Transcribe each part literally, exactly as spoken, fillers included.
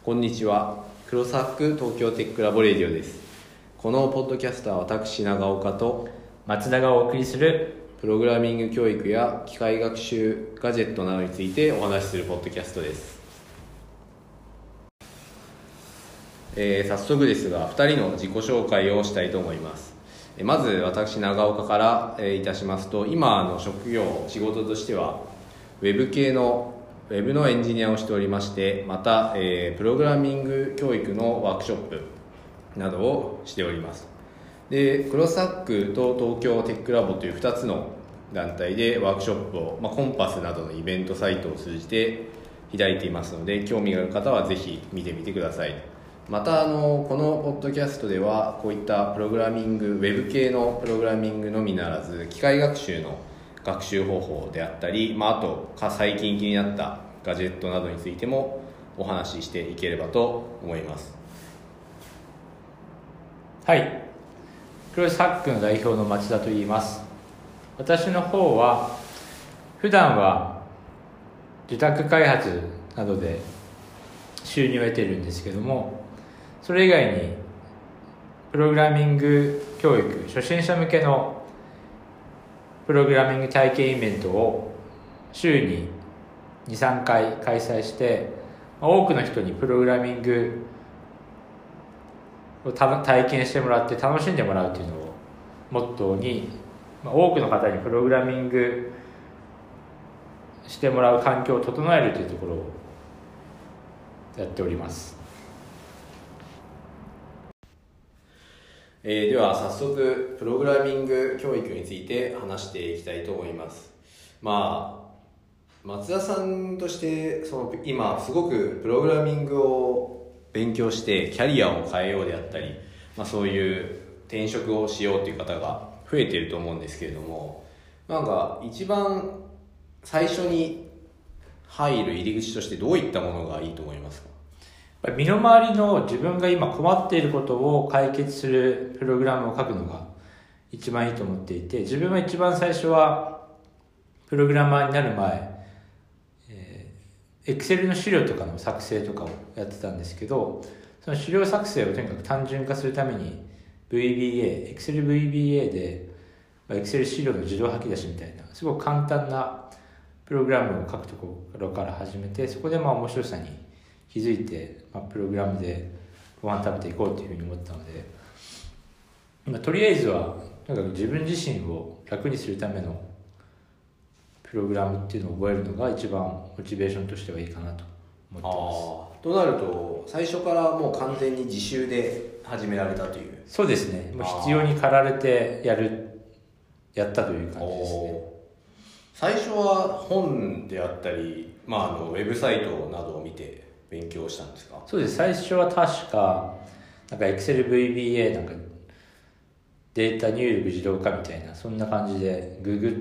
こんにちは。クロスハック東京テックラボレディオです。このポッドキャストは私長岡と松田がお送りするプログラミング教育や機械学習ガジェットなどについてお話しするポッドキャストです。えー、早速ですがふたりの自己紹介をしたいと思います。まず私長岡から、えー、いたしますと、今の職業仕事としてはウェブ系のウェブのエンジニアをしておりまして、また、えー、プログラミング教育のワークショップなどをしております。で、クロスハックと東京テックラボというふたつの団体でワークショップを、まあ、コンパスなどのイベントサイトを通じて開いていますので、興味がある方はぜひ見てみてください。またあのこのポッドキャストではこういったプログラミング、ウェブ系のプログラミングのみならず機械学習の学習方法であったり、まあ、あと最近気になったガジェットなどについてもお話ししていければと思います。 はい、クロスハックの代表の町田と言います。私の方は普段は受託開発などで収入を得ているんですけども、それ以外にプログラミング教育、初心者向けのプログラミング体験イベントを週ににさんかい開催して、多くの人にプログラミングを体験してもらって楽しんでもらうというのをモットーに、多くの方にプログラミングしてもらう環境を整えるというところをやっております。 えー、では早速プログラミング教育について話していきたいと思います。まあ松田さんとしてその今すごくプログラミングを勉強してキャリアを変えようであったり、まあ、そういう転職をしようという方が増えていると思うんですけれども、なんか一番最初に入る入り口としてどういったものがいいと思いますか？ 身の回りの自分が今困っていることを解決するプログラムを書くのが一番いいと思っていて、自分は一番最初はプログラマーになる前、えー、Excel の資料とかの作成とかをやってたんですけど、その資料作成をとにかく単純化するために ブイビーエー、Excel ブイビーエー で、まあ、Excel 資料の自動吐き出しみたいなすごく簡単なプログラムを書くところから始めて、そこでまあ面白さに気づいて、まあ、プログラムでご飯食べていこうというふうに思ったので、まあ、とりあえずはとにかく自分自身を楽にするためのプログラムっていうのを覚えるのが一番モチベーションとしてはいいかなと思ってます。 あとなると最初からもう完全に自習で始められたという。 そうですね、もう必要に駆られてやるやったという感じですね。 最初は本であったり、まあ、あのウェブサイトなどを見て勉強したんですか？ そうです。最初は確かなんか Excel ブイビーエー なんかデータ入力自動化みたいなそんな感じでググって、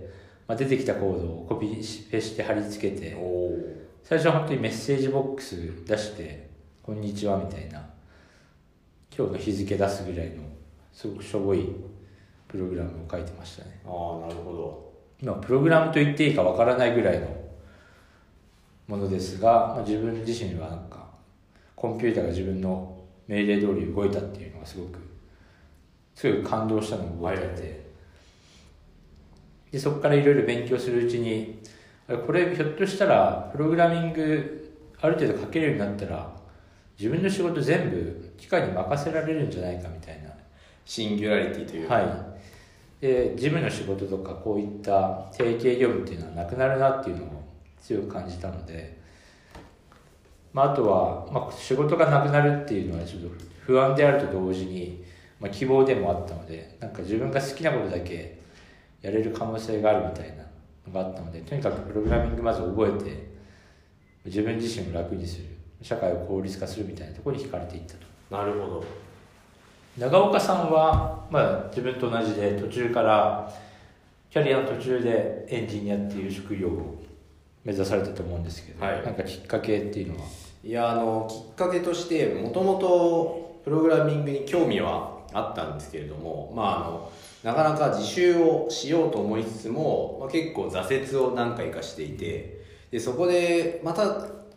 まあ、出てきたコードをコピーペして貼り付けて、最初は本当にメッセージボックス出してこんにちはみたいな今日の日付出すぐらいのすごくしょぼいプログラムを書いてましたね。 ああ、なるほど。 今プログラムと言っていいかわからないぐらいのものですが、まあ、自分自身はなんかコンピューターが自分の命令通り動いたっていうのがすごくすごく感動したのを覚えていて、はい、でそこからいろいろ勉強するうちにこれひょっとしたらプログラミングある程度書けるようになったら自分の仕事全部機械に任せられるんじゃないかみたいなシンギュラリティというか、 はい、で事務の仕事とかこういった定型業務っていうのはなくなるなっていうのを強く感じたので、まあ、あとは、まあ、仕事がなくなるっていうのはちょっと不安であると同時に、まあ、希望でもあったので、なんか自分が好きなことだけやれる可能性があるみたいなのがあったので、とにかくプログラミングまず覚えて自分自身を楽にする、社会を効率化するみたいなところに惹かれていったと。 なるほど。 長岡さんは、まあ、自分と同じで途中からキャリアの途中でエンジニアっていう職業を目指されたと思うんですけど、はい、なんかきっかけっていうのは？ いや、あのきっかけとしてもともとプログラミングに興味はあったんですけれども、まあ、あのなかなか自習をしようと思いつつも、まあ、結構挫折を何回かしていて、でそこでまた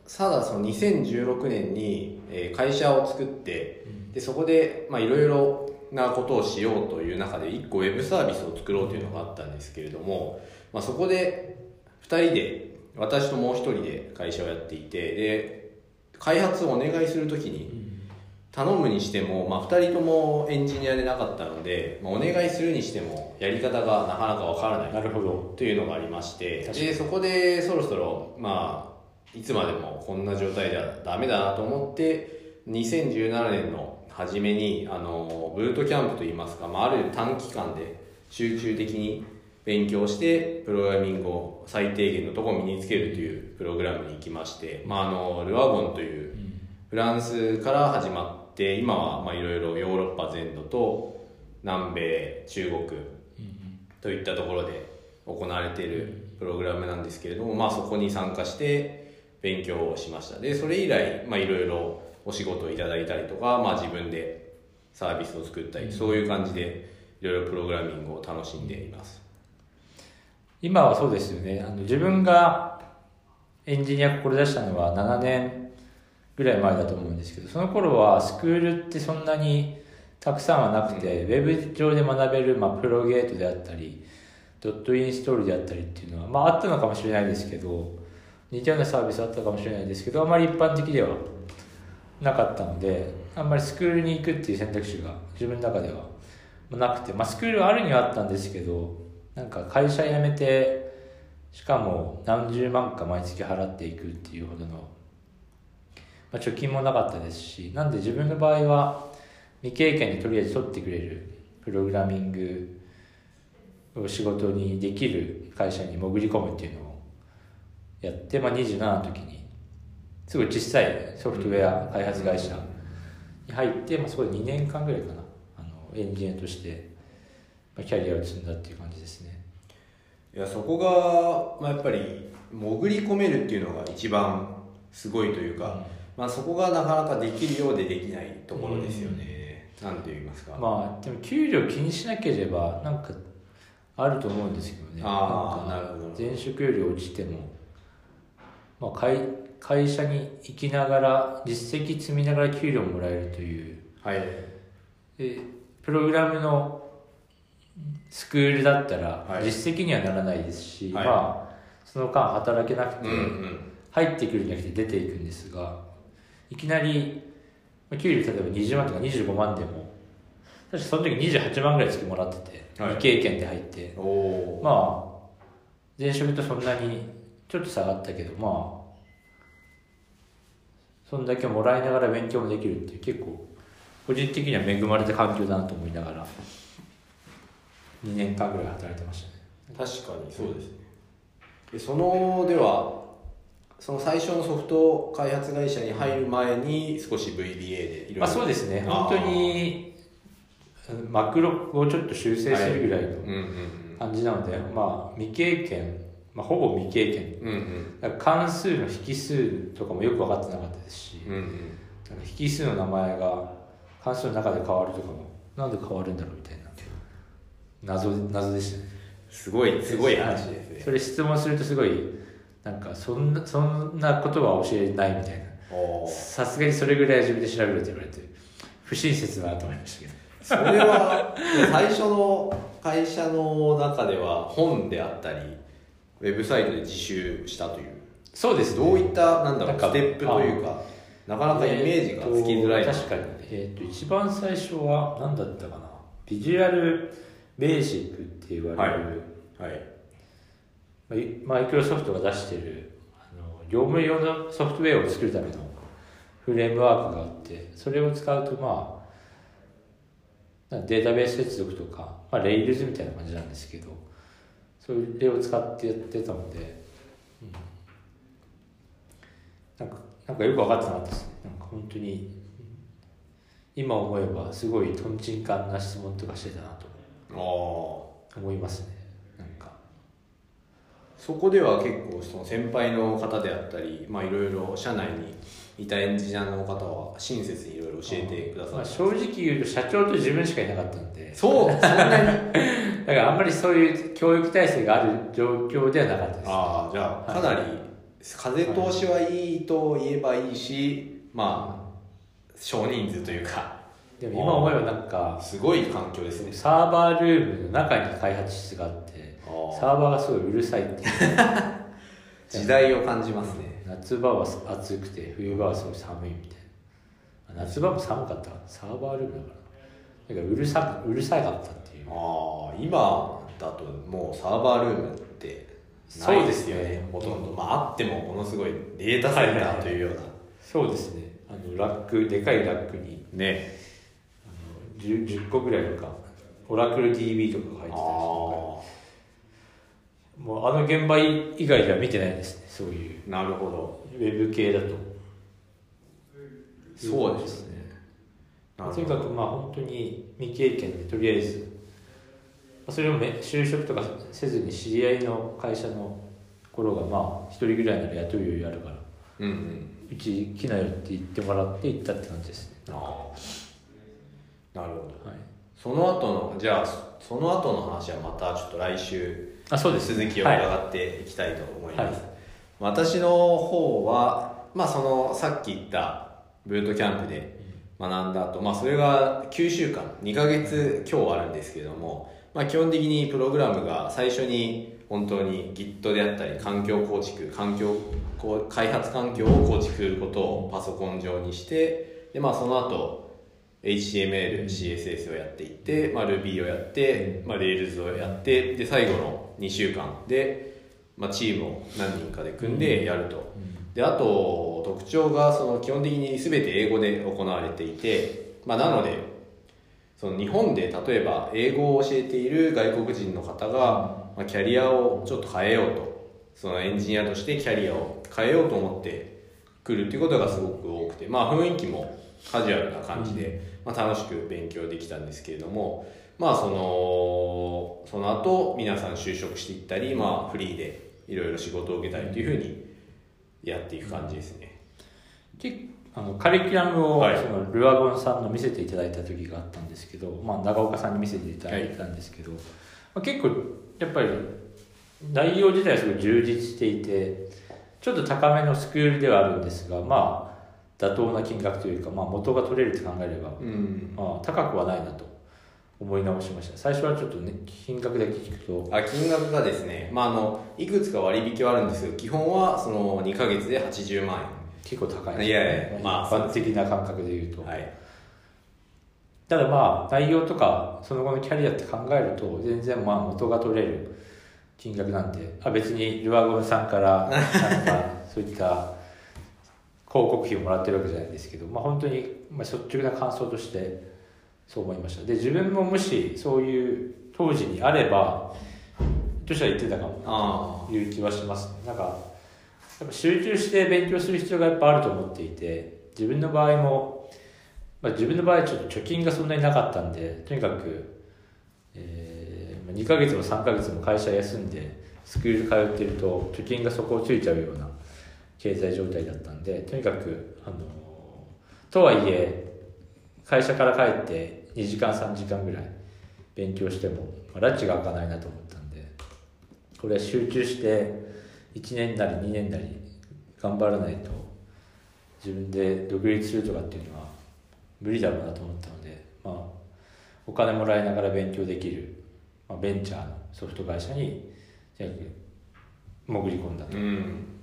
ただそのにせんじゅうろくねんにえー会社を作って、でそこでまあいろいろなことをしようという中でいっこウェブサービスを作ろうというのがあったんですけれども、まあ、そこでふたりで、私ともうひとりで会社をやっていて、で開発をお願いするときに頼むにしても、まあ、ふたりともエンジニアでなかったので、まあ、お願いするにしてもやり方がなかなかわからないなるほどというのがありまして、でそこでそろそろまあいつまでもこんな状態ではダメだなと思って、にせんじゅうななねんの初めにあのブートキャンプといいますか、まあ、ある短期間で集中的に勉強してプログラミングを最低限のところを身につけるというプログラムに行きまして、まあ、あのルアゴンというフランスから始まって今はまあいろいろヨーロッパ全土と南米中国といったところで行われているプログラムなんですけれども、まあ、そこに参加して勉強をしました。でそれ以来まあいろいろお仕事をいただいたりとか、まあ、自分でサービスを作ったり、そういう感じでいろいろプログラミングを楽しんでいます。 今はそうですよね。あの自分がエンジニアを志したのはななねんぐらい前だと思うんですけど、その頃はスクールってそんなにたくさんはなくて、うん、ウェブ上で学べる、まあ、プロゲートであったりドットインストールであったりっていうのは、まあ、あったのかもしれないですけど、似たようなサービスあったかもしれないですけど、あまり一般的ではなかったので、あんまりスクールに行くっていう選択肢が自分の中ではなくて、まあ、スクールはあるにはあったんですけど、なんか会社辞めてしかも何十万か毎月払っていくっていうほどの、まあ、貯金もなかったですし、なんで自分の場合は未経験でとりあえず取ってくれるプログラミングを仕事にできる会社に潜り込むっていうのをやって、まあ、にじゅうななの時にすごい小さいソフトウェア開発会社に入って、まあ、そこでにねんかんぐらいかな、あのエンジニアとしてキャリアを積んだっていう感じですね。 いやそこが、まあ、やっぱり潜り込めるっていうのが一番すごいというか、うんまあ、そこがなかなかできるようでできないところですよね、うん、なんて言いますか。 まあでも給料気にしなければなんかあると思うんですけどね。 ああなるほど。 前職より落ちても、まあ、会, 会社に行きながら実績積みながら給料もらえるという、 はい、 でプログラムのスクールだったら実績にはならないですし、はい、まあその間働けなくて入ってくるんじゃなくて出ていくんですが、いきなり給料例えばにじゅうまんとかにじゅうごまんでも確かその時にじゅうはちまんぐらい月もらってて、はい、未経験で入っておまあ前職とそんなにちょっと下がったけど、まあそんだけもらいながら勉強もできるっていう結構個人的には恵まれた環境だなと思いながらにねんかんぐらい働いてましたね。 確かにそうですね。でそのではその最初のソフト開発会社に入る前に少し ブイビーエー でいろいろ、 まあ、そうですね。本当にマクロをちょっと修正するぐらいの感じなので、まあ未経験、まあ、ほぼ未経験、うんうん、だから関数の引数とかもよく分かってなかったですし、うんうん、なんか引数の名前が関数の中で変わるとかもなんで変わるんだろうみたいな謎謎でしたね。 すごいすごい話ですね。 それ質問するとすごいなんかそんなそんなことは教えないみたいな、さすがにそれぐらい自分で調べるって言われて不親切だなと思いましたけど。 それは最初の会社の中では本であったりウェブサイトで自習したという。 そうですね。 どういったなんだろうステップというかなかなかイメージがつきづらい、 えー、確かに、えー、と一番最初は何だったかな、ビジュアルベーシックって言われる、はいはい、マイクロソフトが出してるあの業務用のソフトウェアを作るためのフレームワークがあって、それを使うとまあデータベース接続とか、まあ、レイルズみたいな感じなんですけど、それを使ってやってたので、うん、なんかなんかよく分かってなかったですね。なんか本当に今思えばすごいとんちんかんな質問とかしてたなと思いますね。なんかそこでは結構その先輩の方であったり、まあいろいろ社内にいたエンジニアの方は親切にいろいろ教えてくださった、 まあ、正直言うと社長と自分しかいなかったんで、 そうそんなにだからあんまりそういう教育体制がある状況ではなかったです。 ああ、じゃあかなり風通しはいいと言えばいいし、まあ少人数というか、 でも今思えばなんかすごい環境ですね。 サーバールームの中に開発室があってサーバーがすごいうるさいっていう時代を感じますね。 夏場は暑くて冬場はすごい寒いみたいな。夏場も寒かったからサーバールームだからだからうるさうるさかったっていう。 ああ、今だともうサーバールームってないですよね、ほとんど。まああってもものすごいデータセンターというような、はいはいはい、 そうですね。あのラックでかいラックにね、 あの 10, じゅっこぐらいとかオラクル ディービー とかが入ってたりして、もうあの現場以外では見てないですね、そういう。 なるほど。 ウェブ系だとそうですね。 とにかくまあ本当に未経験でとりあえずそれを就職とかせずに知り合いの会社の頃がまあ一人ぐらいなら雇う余裕あるから、 うんうん、 うち来なよって言ってもらって行ったって感じですね。 ああ、なるほど、 はい、 その後のじゃあその後の話はまたちょっと来週あそうです、 続きを伺っていきたいと思います、 はい、 私の方は、まあ、そのさっき言ったブートキャンプで学んだ後、まあ、それがきゅうしゅうかんにかげつ今日あるんですけれども、まあ、基本的にプログラムが最初に本当に Git であったり環境構築環境開発環境を構築することをパソコン上にして、で、まあ、その後 エイチティーエムエル、シーエスエス をやっていって、まあ、Ruby をやって、まあ、Rails をやってで最後のにしゅうかんで、まあ、チームを何人かで組んでやると。であと特徴がその基本的に全て英語で行われていて、まあ、なのでその日本で例えば英語を教えている外国人の方が、まあ、キャリアをちょっと変えようと、そのエンジニアとしてキャリアを変えようと思ってくるっていうことがすごく多くて、まあ、雰囲気もカジュアルな感じで、まあ、楽しく勉強できたんですけれども、まあそのその後皆さん就職していったり、まあ、フリーでいろいろ仕事を受けたりというふうにやっていく感じですね。 あのカリキュラムを、 はい、 そのルアゴンさんの見せていただいた時があったんですけど、まあ、長岡さんに見せていただいたんですけど、はい、まあ、結構やっぱり内容自体はすごい充実していてちょっと高めのスクールではあるんですが、まあ妥当な金額というか、まあ、元が取れるって考えれば、うん、まあ、高くはないなと思い直しました。最初はちょっとね金額だけ聞くとあ金額がですね、まあ、あのいくつか割引はあるんですけど基本はそのにかげつではちじゅうまんえん、 結構高いですね。 いやいや、まあ、 一般的な感覚でいうと、 はい、 ただまあ内容とかその後のキャリアって考えると全然まあ元が取れる金額なんで、あ別にルアゴンさんからなんかそういった広告費をもらってるわけじゃないんですけど、まあ本当にまあ率直な感想としてそう思いました。で自分ももしそういう当時にあればとしては言ってたかもという気はしますね。なんかやっぱ集中して勉強する必要がやっぱあると思っていて、自分の場合も、まあ、自分の場合ちょっと貯金がそんなになかったんで、とにかく、えー、にかげつもさんかげつも会社休んでスクール通ってると貯金が底をついちゃうような経済状態だったんで、とにかくあのとはいえ会社から帰ってにじかんさんじかんぐらい勉強しても、まあ、拉致が開かないなと思ったんで、これは集中していちねんなりにねんなり頑張らないと自分で独立するとかっていうのは無理だろうなと思ったので、まあ、お金もらいながら勉強できる、まあ、ベンチャーのソフト会社に潜り込んだと、うん、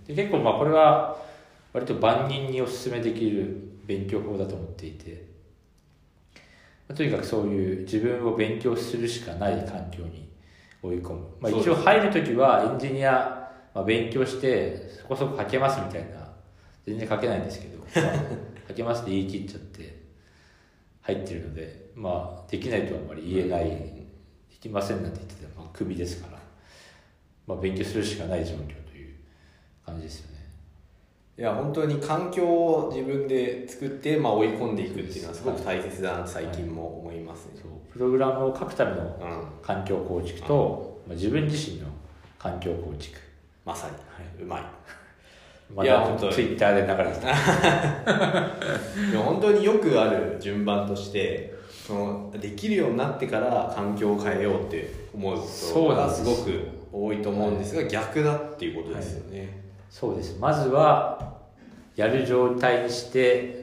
で結構まあこれは割と万人にお勧めできる勉強法だと思っていて、まあ、とにかくそういう自分を勉強するしかない環境に追い込む、まあ、一応入るときはエンジニアまあ、勉強してそこそこ書けますみたいな、全然書けないんですけど、まあ、書けますって言い切っちゃって入ってるので、まあできないとはあんまり言えない、できませんなんて言ってても、まあ、クビですから、まあ、勉強するしかない状況という感じですよね。 いや本当に環境を自分で作って、まあ、追い込んでいくっていうのはすごく大切だなと最近も思いますね、はい、 そうプログラムを書くための環境構築と、うんまあ、自分自身の環境構築、 まさに、はい、うまい。 まだちょっとツイッターで流れてた。 でも本当によくある順番としてそのできるようになってから環境を変えようって思うことがすごく多いと思うんですが、はい、逆だっていうことですよね。 そうです。まずはやる状態にして、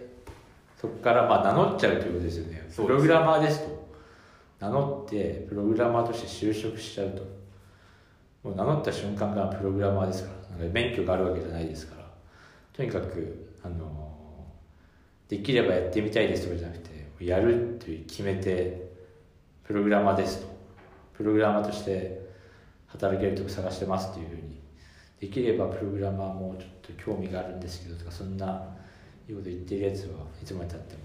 そこからまあ名乗っちゃうということですよね。プログラマーですと名乗ってプログラマーとして就職しちゃうと、もう名乗った瞬間からプログラマーですから、なんか免許があるわけじゃないですから、とにかくあのできればやってみたいですとかじゃなくて、やるという決めてプログラマーですと、プログラマーとして働けるとこ探してますというふうに、できればプログラマーもちょっと興味があるんですけどとか、そんなようこと言ってるやつはいつまでたっても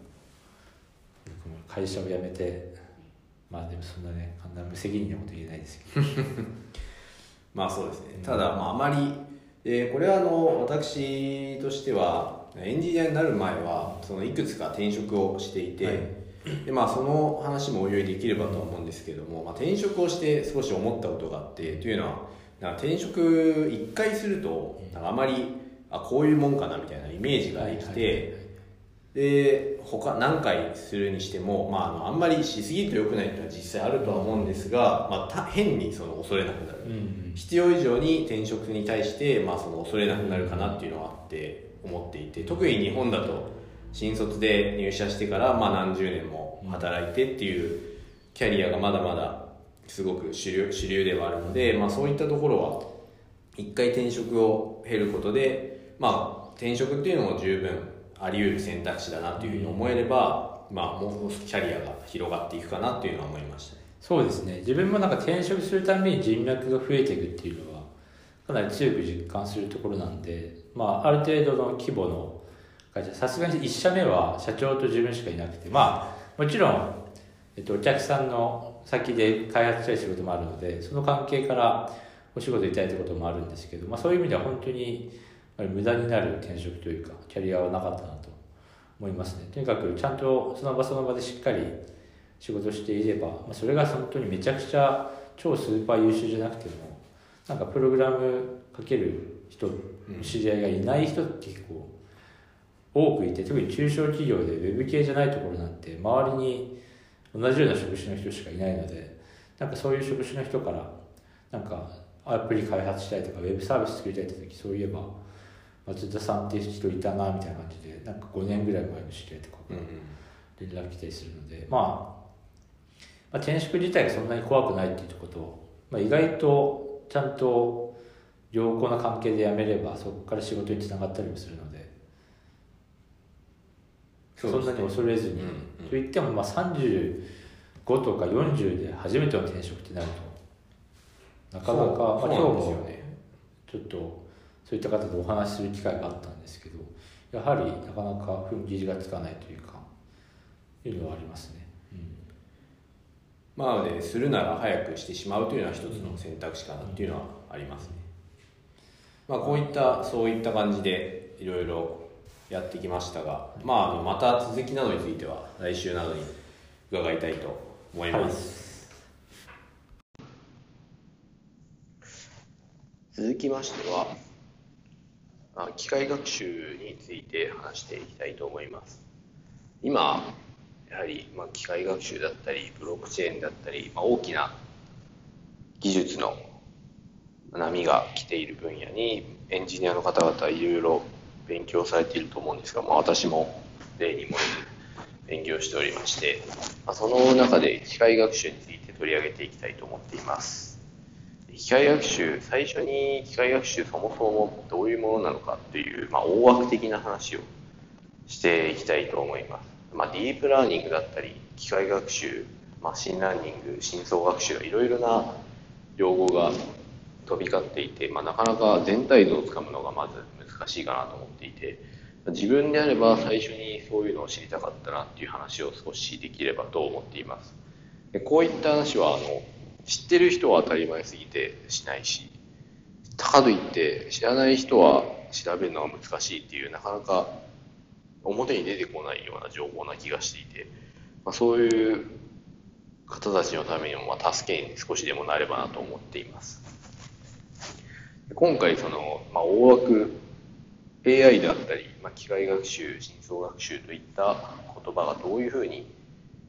会社を辞めて、まあでもそんなね、あんな無責任なこと言えないですけどまあそうですね。ただまああまり、えー、これはあの私としてはエンジニアになる前はそのいくつか転職をしていて、はい、でまあその話もおいおいできればと思うんですけども、まあ、転職をして少し思ったことがあって、というのはなんか転職いっかいするとなんかあまりあこういうもんかなみたいなイメージができて、はいはいはい、で他何回するにしても、まあ、あのあんまりしすぎると良くないっていうのは実際あるとは思うんですが、まあ、変にその恐れなくなる、うんうん、必要以上に転職に対して、まあ、その恐れなくなるかなっていうのはあって思っていて、特に日本だと新卒で入社してから、まあ、何十年も働いてっていうキャリアがまだまだすごく主流、主流ではあるので、まあ、そういったところは一回転職を経ることで、まあ、転職っていうのも十分あり得る選択肢だなというふうに思えれば、まあ、もう少しキャリアが広がっていくかなというのは思いましたね。 そうですね。自分もなんか転職するたびに人脈が増えていくっていうのはかなり強く実感するところなんで、まあ、ある程度の規模の会社、さすがにいっ社目は社長と自分しかいなくて、まあもちろん、えっと、お客さんの先で開発したりすることもあるので、その関係からお仕事いただいたこともあるんですけど、まあ、そういう意味では本当に無駄になる転職というかキャリアはなかったなと思いますね。とにかくちゃんとその場その場でしっかり仕事していれば、まあ、それが本当にめちゃくちゃ超スーパー優秀じゃなくても、なんかプログラムかける人、知り合いがいない人って結構多くいて、特に中小企業でウェブ系じゃないところなんて周りに同じような職種の人しかいないので、なんかそういう職種の人からなんかアプリ開発したいとかウェブサービス作りたいって時、そういえば松田さんっていう人いたなみたいな感じで、なんかごねんぐらい前の知り合いとか連絡来たりするので、まあ、まあ転職自体がそんなに怖くないっていうところと、まあ、意外とちゃんと良好な関係で辞めればそこから仕事につながったりもするので、そんなに恐れずに、うんうん、といってもまあさんじゅうごとかよんじゅうで初めての転職ってなるとなかなか、まあ、今日もちょっとそういった方とお話しする機会があったんですけど、やはりなかなか踏ん切りがつかないというかいうのはありますね。うん、 まあ、なのでするなら早くしてしまうというのは一つの選択肢かなっていうのはありますね。まあ、こういったそういった感じでいろいろやってきましたが、まあ、あのまた続きなどについては来週などに伺いたいと思います。はい、続きましては機械学習について話していきたいと思います。今やはり、まあ、機械学習だったりブロックチェーンだったり、まあ、大きな技術の波が来ている分野にエンジニアの方々いろいろ勉強されていると思うんですが、まあ、私も例にも勉強しておりまして、まあ、その中で機械学習について取り上げていきたいと思っています。機械学習、最初に機械学習そもそもどういうものなのかっていう、まあ、大枠的な話をしていきたいと思います。まあ、ディープラーニングだったり機械学習、マシンラーニング、深層学習、いろいろな用語が飛び交っていて、まあ、なかなか全体像をつかむのがまず難しいかなと思っていて、自分であれば最初にそういうのを知りたかったなっていう話を少しできればと思っています。でこういった話はあの知ってる人は当たり前すぎてしないし、かといって知らない人は調べるのが難しいっていう、なかなか表に出てこないような情報な気がしていて、まあ、そういう方たちのためにもまあ助けに少しでもなればなと思っています。今回その、まあ、大枠 エーアイ であったり、まあ、機械学習、深層学習といった言葉がどういうふうに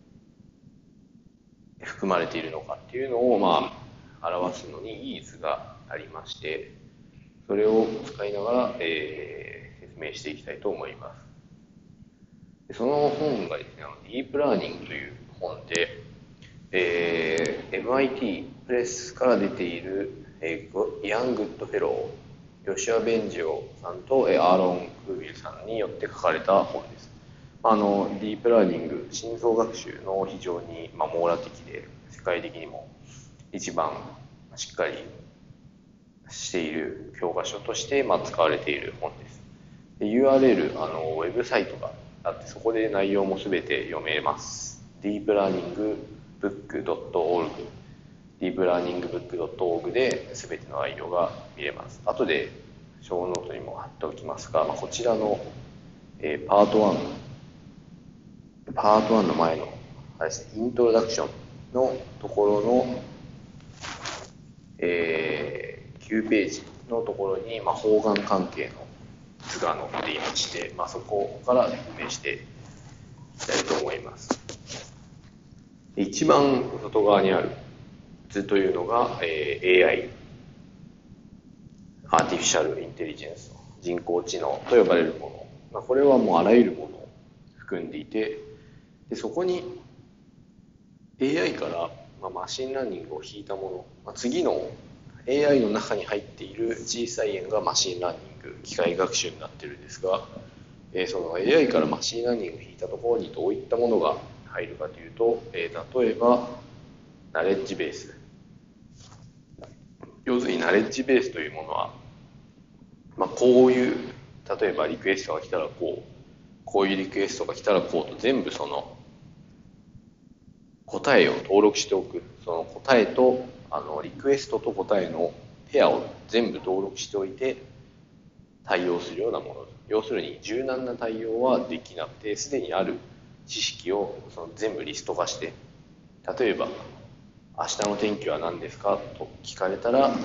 含まれているのかっていうのをまあ表すのにいい図がありまして、 それを使いながら、えー、説明していきたいと思います。その本がですね、ディープラーニングという本で、えー、エムアイティー プレスから出ている、えー、イアン・グッドフェロー、ヨシュア・ベンジオさんと、えー、アーロン・クービルさんによって書かれた本です。あのディープラーニング、深層学習の非常に、まあ、網羅的で世界的にも一番しっかりしている教科書として、まあ、使われている本です。で ユーアールエル、あのウェブサイトがあって、そこで内容もすべて読めます。ディープラーニングブックドットオールグ ディープラーニングブックドットオールグ で全ての内容が見れます。後で小ノートにも貼っておきますが、まあ、こちらの、えー、パートワンパートワンの前のあれですね、イントロダクションのところの、えー、きゅうページのところに、まあ、方眼関係の図が載っていまして、まあ、そこから説明していきたいと思います。一番外側にある図というのが、えー、エーアイ、アーティフィシャルインテリジェンス、人工知能と呼ばれるもの、まあ、これはもうあらゆるものを含んでいて、でそこに エーアイ から、まあ、マシンラーニングを引いたもの、まあ、次の エーアイ の中に入っている小さい円がマシンラーニング、機械学習になっているんですが、えー、その エーアイ からマシンラーニングを引いたところにどういったものが入るかというと、えー、例えばナレッジベース、要するにナレッジベースというものは、まあ、こういう、例えばリクエストが来たらこう、こういうリクエストが来たらこうと、全部その答えを登録しておく。その答えと、あの、リクエストと答えのペアを全部登録しておいて対応するようなもの。要するに柔軟な対応はできなくて、すでにある知識をその全部リスト化して、例えば、明日の天気は何ですかと聞かれたら、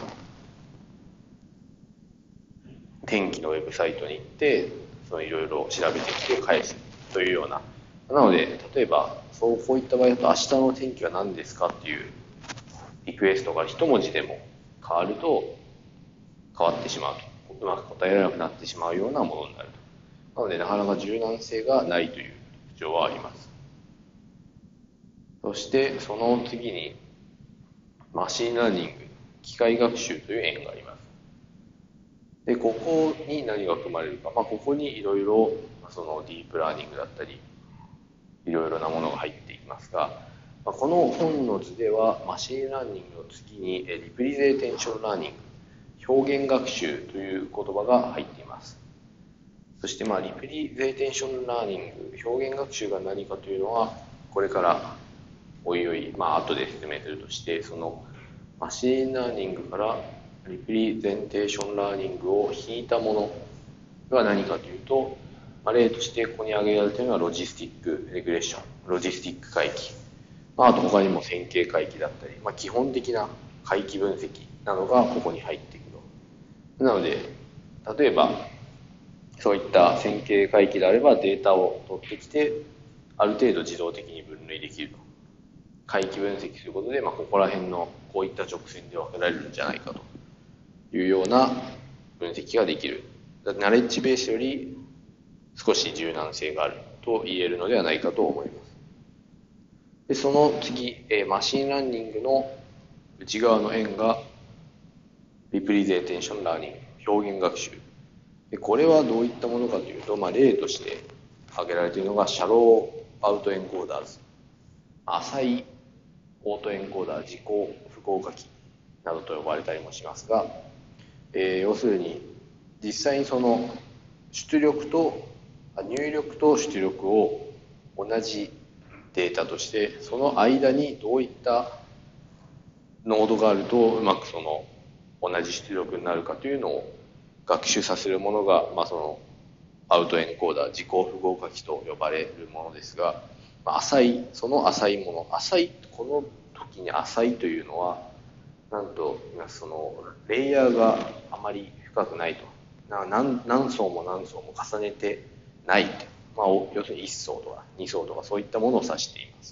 天気のウェブサイトに行って、そのいろいろ調べてきて返すというような。なので、例えば、そうこういった場合だと、明日の天気は何ですかっていうリクエストが一文字でも変わると変わってしまうと。うまく答えられなくなってしまうようなものになると。なので、なかなか柔軟性がないという特徴はあります。そして、その次に、マシンラーニング、機械学習という円があります。で、ここに何が含まれるか、まあ、ここにいろいろ、そのディープラーニングだったり、いろいろなものが入っていきますが、まあ、この本の図では、マシンラーニングの次に、リプレゼンテーションラーニング、表現学習という言葉が入っています。そして、まあ、リプレゼンテーションラーニング、表現学習が何かというのは、これからおいおい、まあ、後で説明するとして、そのマシンラーニングからリプレゼンテーションラーニングを引いたものが何かというと、まあ、例としてここに挙げられているのはロジスティックレグレッション、ロジスティック回帰、まあ、あと他にも線形回帰だったり、まあ、基本的な回帰分析などがここに入っていくと。なので、例えばそういった線形回帰であればデータを取ってきて、ある程度自動的に分類できると。回帰分析することで、まあ、ここら辺のこういった直線で分けられるんじゃないかというような分析ができる。ナレッジベースより少し柔軟性があると言えるのではないかと思います。で、その次、えー、マシンラーニングの内側の円がリプレゼンテーションラーニング、表現学習。で、これはどういったものかというと、まあ、例として挙げられているのがシャローアウトエンコーダーズ、浅いオートエンコーダー、時効符号書きなどと呼ばれたりもしますが、えー、要するに実際にその出力と入力と出力を同じデータとして、その間にどういったノードがあるとうまくその同じ出力になるかというのを学習させるものが、まあ、そのアウトエンコーダー、時効符号書きと呼ばれるものですが、浅い、その浅いもの、浅い、この時に浅いというのは、なんと、その、レイヤーがあまり深くないと。何, 何層も何層も重ねてないと。まあ、要するにいち層とかに層とかそういったものを指しています。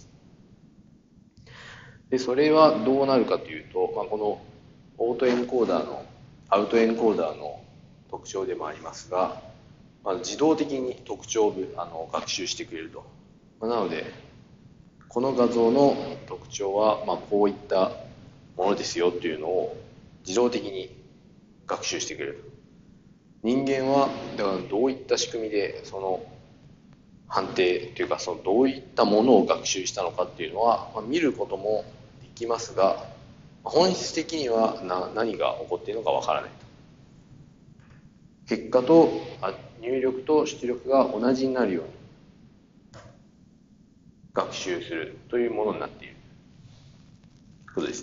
で、それはどうなるかというと、まあ、このオートエンコーダーのアウトエンコーダーの特徴でもありますが、まあ、自動的に特徴をあの学習してくれると。まあ、なのでこの画像の特徴は、まあ、こういったものですよっていうのを自動的に学習してくれると。人間はだからどういった仕組みでその判定というか、そのどういったものを学習したのかっていうのは、まあ、見ることもできますが、本質的にはな何が起こっているのかわからないと。結果と入力と出力が同じになるように学習するというものになっていることです。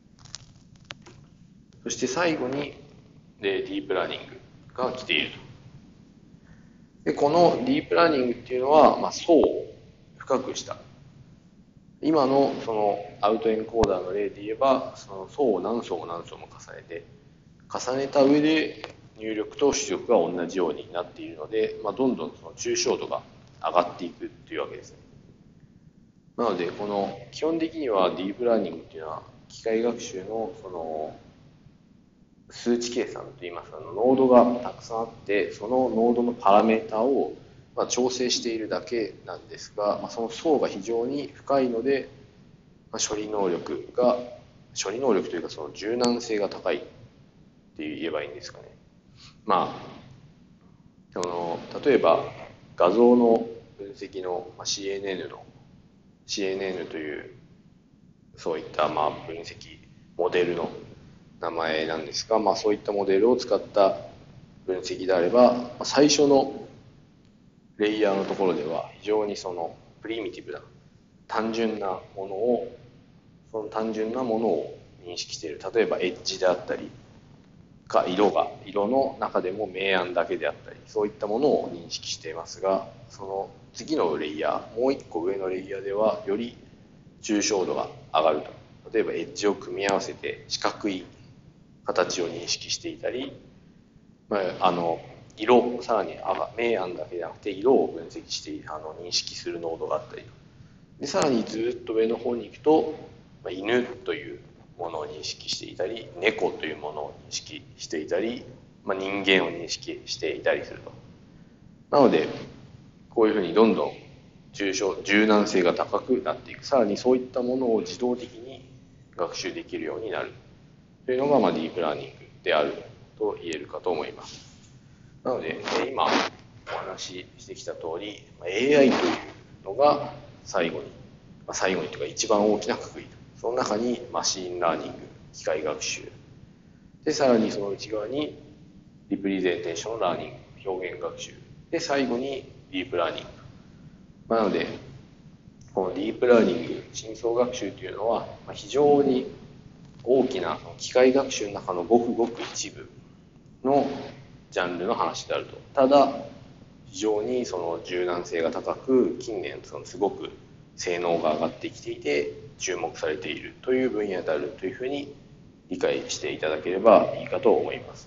そして最後にでディープラーニングが来ていると。でこのディープラーニングっていうのは、まあ、層を深くした。今のそのアウトエンコーダーの例で言えば、その層を何層も何層も重ねて重ねた上で入力と出力が同じようになっているので、まあ、どんどんその抽象度が上がっていくというわけですね。なのでこの基本的にはディープラーニングっていうのは機械学習のその数値計算といいますか、ノードがたくさんあって、そのノードのパラメータをまあ調整しているだけなんですが、まあ、その層が非常に深いので、まあ、処理能力が処理能力というかその柔軟性が高いって言えばいいんですかね。まあその例えば画像の分析の シーエヌエヌ の シーエヌエヌ というそういったまあ分析モデルの名前なんですが、まあ、そういったモデルを使った分析であれば、最初のレイヤーのところでは非常にそのプリミティブな単純なものをその単純なものを認識している。例えばエッジであったりか色が色の中でも明暗だけであったり、そういったものを認識していますが、その次のレイヤーもう一個上のレイヤーではより抽象度が上がると。例えばエッジを組み合わせて四角い形を認識していたり、まあ、あの色さらに明暗だけじゃなくて色を分析してあの認識するノードがあったりで、さらにずっと上の方に行くと、まあ、犬というものを認識していたり、猫というものを認識していたり、まあ、人間を認識していたりすると。なのでこういうふうにどんどん抽象柔軟性が高くなっていく。さらにそういったものを自動的に学習できるようになるというのが、まあ、ディープラーニングであると言えるかと思います。なので今お話ししてきた通り エーアイ というのが最後に、まあ、最後にというか一番大きな括り、その中にマシンラーニング、機械学習で、さらにその内側にリプレゼンテーションラーニング、表現学習で、最後にディープラーニング、まあ、なのでこのディープラーニング、深層学習というのは非常に大きな機械学習の中のごくごく一部のジャンルの話であると。ただ非常にその柔軟性が高く、近年そのすごく性能が上がってきていて注目されているという分野であるというふうに理解していただければいいかと思います。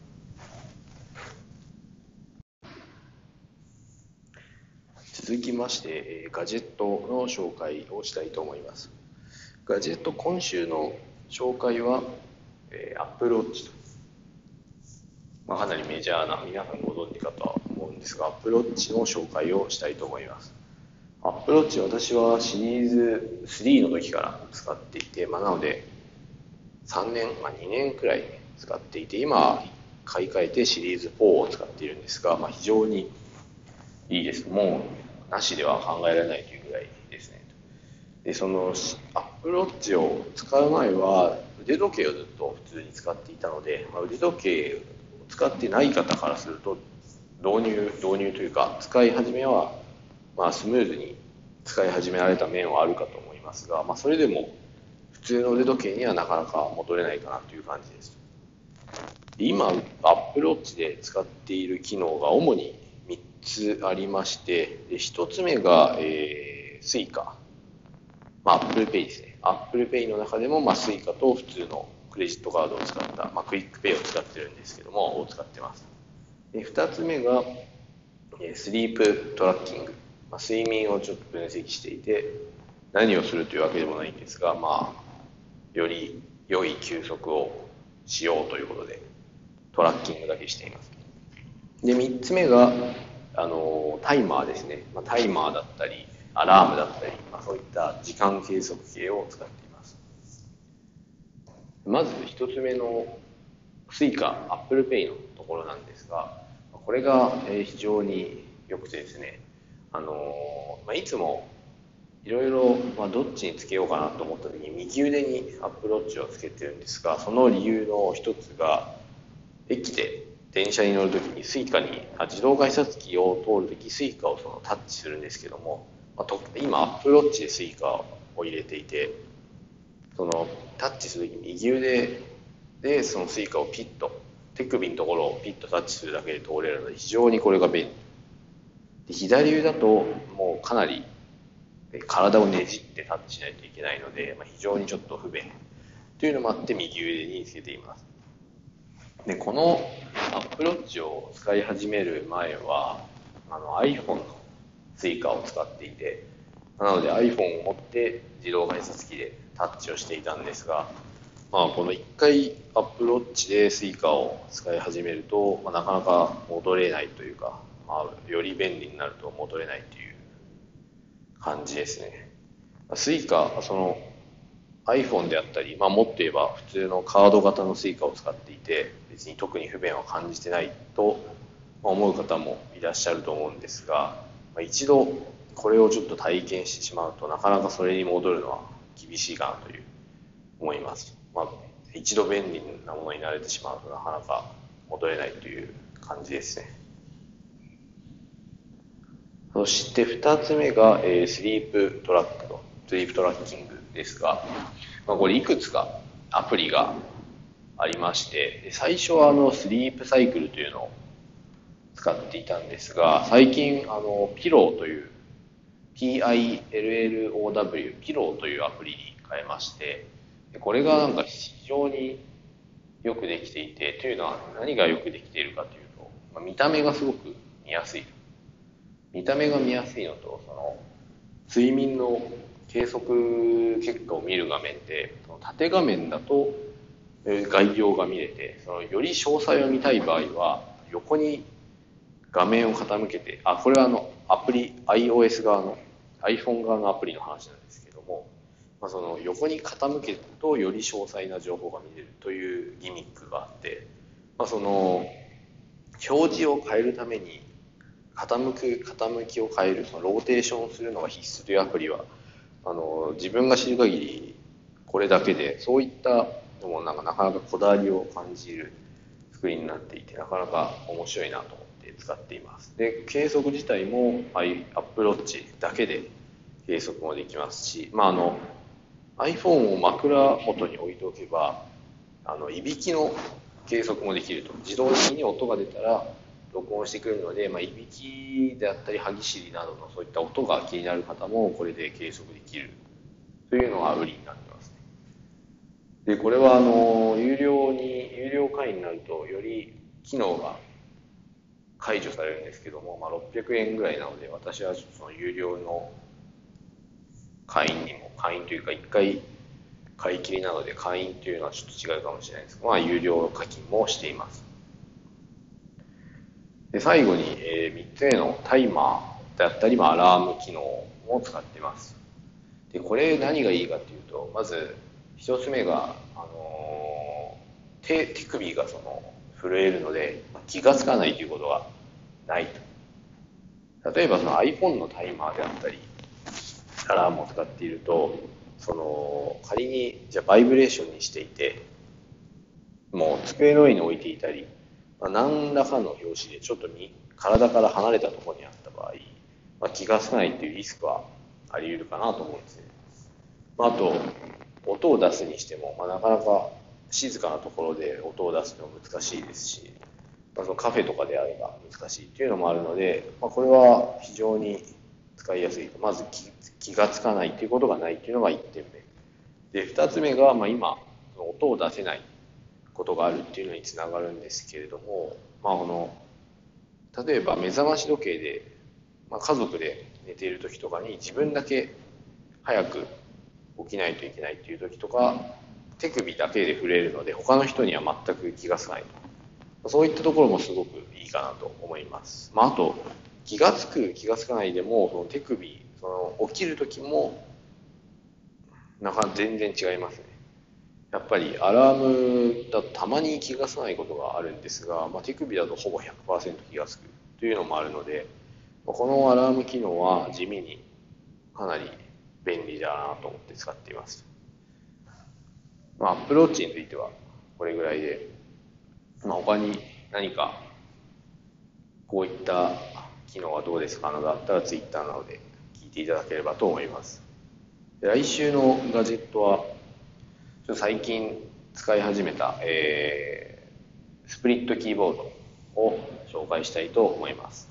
続きましてガジェットの紹介をしたいと思います。ガジェット、今週の紹介は、えー、Apple Watch と、まあ、かなりメジャーな皆さんご存知かとは思うんですが、Apple Watch の紹介をしたいと思います。Apple Watch、私はシリーズスリーの時から使っていて、まあ、なのでさんねん、まあ、にねんくらい使っていて、今買い替えてシリーズフォーを使っているんですが、まあ、非常にいいです。もうなしでは考えられないというぐらいですね。でそのアップルウォッチを使う前は腕時計をずっと普通に使っていたので、まあ、腕時計を使ってない方からすると導入導入というか使い始めは、まあ、スムーズに使い始められた面はあるかと思いますが、まあ、それでも普通の腕時計にはなかなか戻れないかなという感じです。で今アップルウォッチで使っている機能が主にみっつありまして、でひとつめが、えー、スイカ、まあ、Apple Pay ですね。Apple Pay の中でも、まあ、スイカと普通のクレジットカードを使った、まあ、クイックペイを使ってるんですけども、を使ってます。でふたつめが、えー、スリープトラッキング、まあ、睡眠をちょっと分析していて、何をするというわけでもないんですが、まあ、より良い休息をしようということで、 トラッキングだけしています。でみっつめがあのタイマーですね、まあ、タイマーだったりアラームだったり、まあ、そういった時間計測計を使っています。まずひとつめのスイカ、アップルペイのところなんですが、これが非常に良くてですね、あのまあ、いつもいろいろどっちにつけようかなと思った時に右腕にアップルウォッチをつけてるんですが、その理由の一つが駅で電車に乗るときにスイカにあ自動改札機を通るときスイカをそのタッチするんですけども、まあ、と今アップルウォッチでスイカを入れていて、そのタッチするときに右腕でそのスイカをピッと手首のところをピッとタッチするだけで通れるので非常にこれが便利で、左腕だともうかなり体をねじってタッチしないといけないので、まあ、非常にちょっと不便というのもあって右腕につけています。でこのアップルウォッチを使い始める前はあの iPhone のスイカを使っていて、なので iPhone を持って自動改札機でタッチをしていたんですが、まあ、このいっかいアップルウォッチでスイカを使い始めると、まあ、なかなか戻れないというか、まあ、より便利になると戻れないという感じですね。スイカ、その iPhone であったり、まあ、もっと言えば普通のカード型のスイカを使っていて別に特に不便は感じてないと思う方もいらっしゃると思うんですが、まあ、一度これをちょっと体験してしまうとなかなかそれに戻るのは厳しいかなという思います。まあ、一度便利なものに慣れてしまうとなかなか戻れないという感じですね。そしてふたつめが、えー、スリープトラックとスリープトラッキングですが、まあ、これいくつかアプリがありまして、最初はあのスリープサイクルというのを使っていたんですが、最近あのピローという ピーアイエルエルオーダブリュー ピローというアプリに変えまして、これがなんか非常によくできていて、というのは何がよくできているかというと、まあ、見た目がすごく見やすい。見た目が見やすいのと、その睡眠の計測結果を見る画面で、その縦画面だと概要が見れて、そのより詳細を見たい場合は横に画面を傾けて、あ、これはあのアプリ iOS 側の iPhone 側のアプリの話なんですけども、まあ、その横に傾けるとより詳細な情報が見れるというギミックがあって、まあ、その表示を変えるために傾く傾きを変える、そのローテーションするのが必須というアプリはあの自分が知る限りこれだけで、そういったのもなんかなかなかこだわりを感じる作りになっていて、なかなか面白いなと思って使っています。で計測自体も Apple Watch だけで計測もできますし、まあ、あの iPhone を枕元に置いておけばあのいびきの計測もできると、自動的に音が出たら録音してくるので、まあ、いびきであったり歯ぎしりなどのそういった音が気になる方もこれで計測できるというのが売りになってますね。でこれはあの有料に有料会員になるとより機能が解除されるんですけども、まあ、ろっぴゃくえんぐらいなので、私はちょっとその有料の会員にも会員というかいっかい買い切りなので会員というのはちょっと違うかもしれないですが、まあ、有料課金もしています。で最後に、えー、みっつめのタイマーであったり、まあ、アラーム機能も使っています。でこれ何がいいかというと、まずひとつめが、あのー、手, 手首がその震えるので気がつかないということがないと。例えばその iPhone のタイマーであったりアラームを使っていると、その仮にじゃバイブレーションにしていてもう机の上に置いていたり、まあ、何らかの拍子でちょっとに体から離れたところにあった場合、まあ、気がつかないというリスクはあり得るかなと思うんですね。まあ、あと音を出すにしても、まあ、なかなか静かなところで音を出すのは難しいですし、まあ、そのカフェとかであれば難しいというのもあるので、まあ、これは非常に使いやすい。まず 気, 気がつかないということがないというのがいってんめで、ふたつめが、まあ、今音を出せないことがあるっていうのにつながるんですけれども、まあ、あの例えば目覚まし時計で、まあ、家族で寝ている時とかに自分だけ早く起きないといけないっていう時とか手首だけで震えるので他の人には全く気がつかないと。 そういったところもすごくいいかなと思います。まあ、あと気がつく気がつかないでもその手首その起きる時もなんか全然違いますね。やっぱりアラームだとたまに気がつかないことがあるんですが、まあ、手首だとほぼ ひゃくパーセント 気がつくというのもあるので、このアラーム機能は地味にかなり便利だなと思って使っています。まあ、アップルウォッチについてはこれぐらいで、まあ、他に何かこういった機能はどうですかなどだったら Twitter などで聞いていただければと思います。で来週のガジェットはちょっと最近使い始めた、えー、スプリットキーボードを紹介したいと思います。